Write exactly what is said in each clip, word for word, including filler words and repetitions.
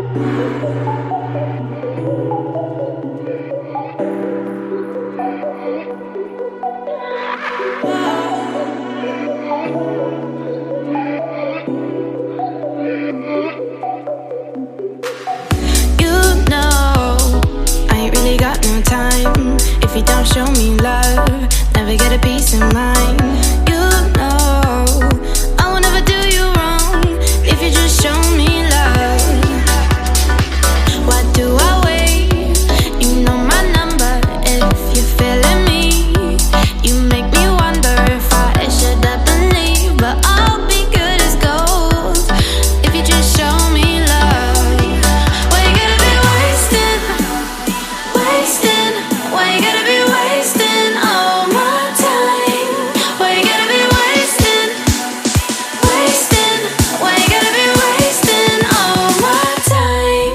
If you don't show me love, never get a peace of mind. You know I will never do you wrong if you just show me love. Why do I wait? You know my number. If you're feeling me, you make me wonder if I should up and leave. But I'll be good as gold if you just show me love. Why you gotta be wasting, wasting? Why you gotta be wasting all my time? Why you gotta be wasting, wasting? Why you gotta be wasting all my time?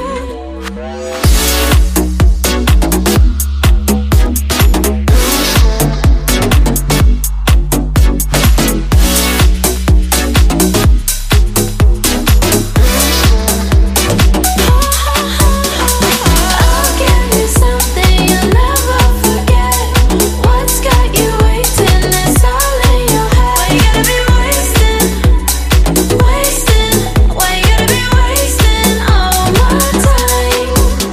I'll give you something you'll never forget. What's got you waiting? It's all in your head. Why you gotta be wasting, wasting? Why you gotta be wasting all my time?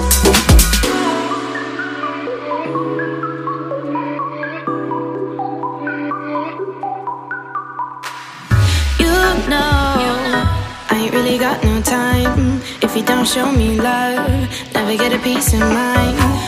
You know I ain't really got no time. If you don't show me love, never get a peace of mind.